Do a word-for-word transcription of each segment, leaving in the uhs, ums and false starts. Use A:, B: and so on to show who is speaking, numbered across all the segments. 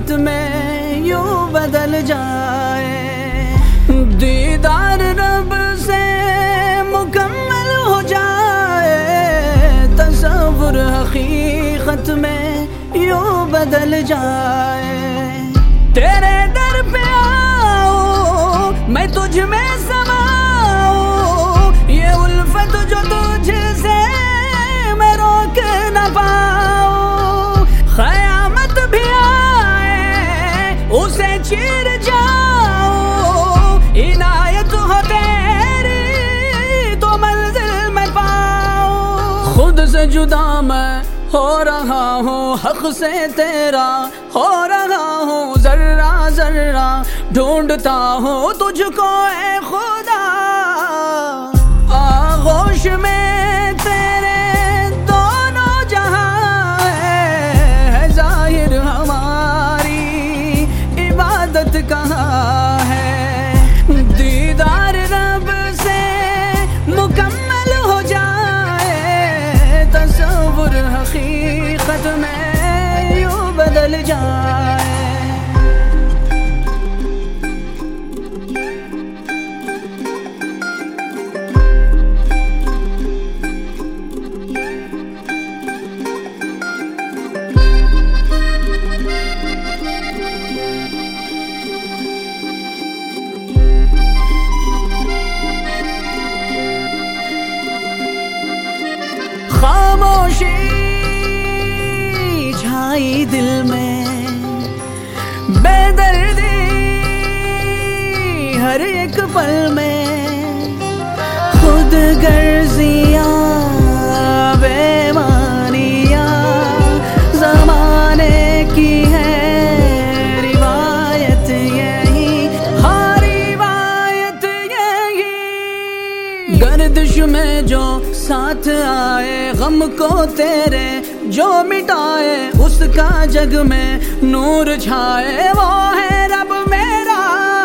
A: हकीकत में यूं बदल जाए। दीदार रब से मुकम्मल हो जाए, तसव्वुर हकीकत में यूं बदल जाए। तेरे दर पे आओ मैं तुझ में समाऊं, ये उल्फत जो तुझसे मैं रोक न पाऊं। क़यामत भी आए उसे चीर जाऊं, इनायत हो तेरी तो मंजिल में पाऊं। खुद से जुदा मैं हो रहा हूँ, हक से तेरा हो रहा हूँ, जर्रा जर्रा ढूंढता हूँ तुझको ए खुदा। आगोश में तेरे दोनों जहां है, जाहिर हमारी इबादत कहाँ है। दीदार रब से मुकम्मल हो जाए, तसव्वुर हकीकत में यूं बदल जाए। खामोशी छाई दिल में, बेदर्दी हर एक पल में, खुद गर्जियां बेमानियां ज़माने की है रिवायत यही, हाँ रिवायत यही। गर्दिश में जो साथ आए, गम को तेरे जो मिटाए, उसका जग में नूर छाए, वो है रब मेरा।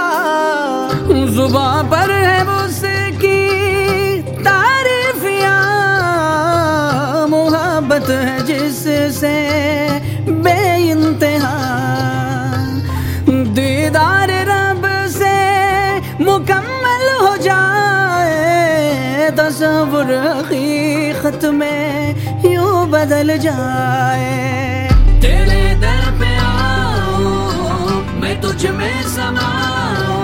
A: जुबां पर है उसकी तारीफियां, मोहब्बत है जिससे बेइंतहा। दीदार रब से मुकम्मल हो जाए, तसव्वुर हकीकत में यूं बदल जाए। तेरे दर पे आओ मैं तुझ में समाऊं,